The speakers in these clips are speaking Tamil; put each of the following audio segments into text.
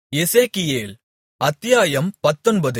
எசேக்கியேல் அத்தியாயம் 19.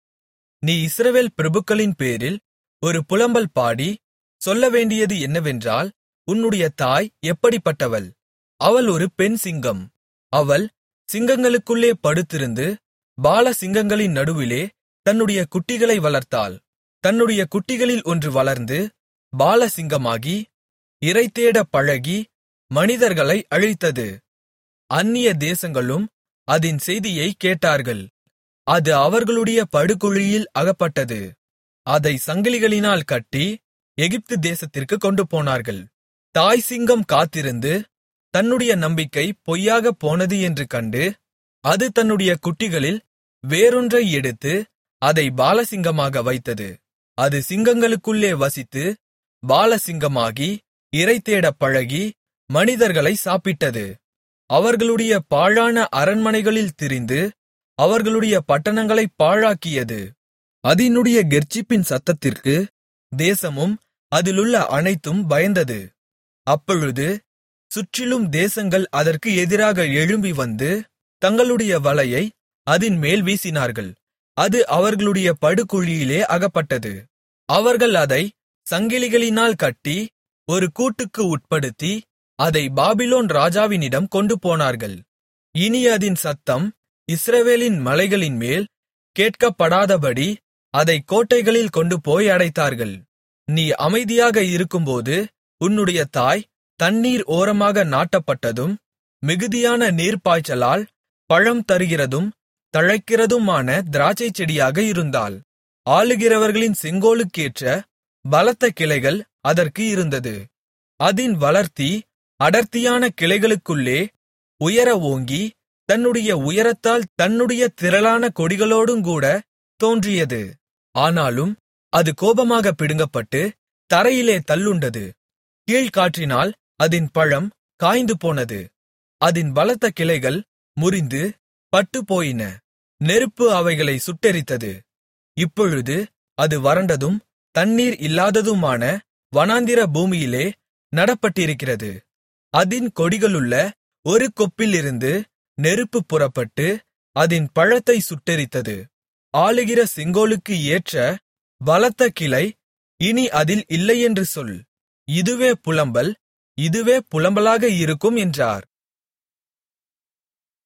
நீ இஸ்ரவேல் பிரபுக்களின் பேரில் ஒரு புலம்பல் பாடி, சொல்லவேண்டியது என்னவென்றால், உன்னுடைய தாய் எப்படிப்பட்டவள்? அவள் ஒரு பெண் சிங்கம். அவள் சிங்கங்களுக்குள்ளே படுத்திருந்து, பாலசிங்கங்களின் நடுவிலே தன்னுடைய குட்டிகளை வளர்த்தாள். தன்னுடைய குட்டிகளில் ஒன்று வளர்ந்து, பாலசிங்கமாகி, இரைதேடப் பழகி, மனிதர்களை அழித்தது. அந்நிய தேசங்களும் அதின் செய்தியைக் கேட்டார்கள். அது அவர்களுடைய படுகுழியில் அகப்பட்டது. அதைச் சங்கிலிகளினால் கட்டி எகிப்து தேசத்திற்குக் கொண்டுபோனார்கள். தாய் சிங்கம் காத்திருந்து, தன்னுடைய நம்பிக்கை பொய்யாகப் போனது என்று கண்டு, அது தன்னுடைய குட்டிகளில் வேறொன்றை எடுத்து அதை பாலசிங்கமாக வைத்தது. அது சிங்கங்களுக்குள்ளே வசித்து, பாலசிங்கமாகி, இரைதேடப் பழகி, மனிதர்களை சாப்பிட்டது. அவர்களுடைய பாழான அரண்மனைகளில் திரிந்து, அவர்களுடைய பட்டணங்களைப் பாழாக்கியது. அதினுடைய கெர்ச்சிப்பின் சத்தத்திற்கு தேசமும் அதிலுள்ள அனைத்தும் பயந்தது. அப்பொழுது சுற்றிலும் தேசங்கள் அதற்கு எதிராக எழும்பி வந்து, தங்களுடைய வலையை அதின்மேல் வீசினார்கள். அது அவர்களுடைய படுகுழியிலே அகப்பட்டது. அவர்கள் அதைச் சங்கிலிகளினால் கட்டி, ஒரு கூட்டுக்கு உட்படுத்தி, அதை பாபிலோன் ராஜாவினிடம் கொண்டுபோனார்கள். இனி அதின் சத்தம் இஸ்ரவேலின் மலைகளின்மேல் கேட்கப்படாதபடி அதைக் கோட்டைகளில் கொண்டுபோய் அடைத்தார்கள். நீ அமைதியாக இருக்கும்போது உன்னுடைய தாய் தண்ணீர் ஓரமாக நாட்டப்பட்டதும், மிகுதியான நீர்ப்பாய்ச்சலால் பழம் தருகிறதும் தழைக்கிறதுமான திராட்சைச் செடியாக இருந்தாள். ஆளுகிறவர்களின் செங்கோலுக்கேற்ற பலத்த கிளைகள் அதற்கு இருந்தது. அதின் வளர்த்தி அடர்த்தியான கிளைகளுக்குள்ளே உயர ஓங்கி, தன்னுடைய உயரத்தால் தன்னுடைய திரளான கொடிகளோடுங்கூட தோன்றியது. ஆனாலும் அது கோபமாகப் பிடுங்கப்பட்டு தரையிலே தள்ளுண்டது. கீழ்காற்றினால் அதின் பழம் காய்ந்து போனது. அதின் பலத்த கிளைகள் முறிந்து பட்டுப்போயின. நெருப்பு அவைகளை சுட்டெரித்தது. இப்பொழுது அது வறண்டதும் தண்ணீர் இல்லாததுமான வனாந்திர பூமியிலே நடப்பட்டிருக்கிறது. அதின் கொடிகளுள்ள ஒரு கொப்பிலிருந்து நெருப்பு புறப்பட்டு அதின் பழத்தைச் சுட்டெரித்தது. ஆளுகிற செங்கோலுக்கு ஏற்ற பலத்த கிளை இனி அதில் இல்லையென்று சொல். இதுவே புலம்பல், இதுவே புலம்பலாக இருக்கும் என்றார்.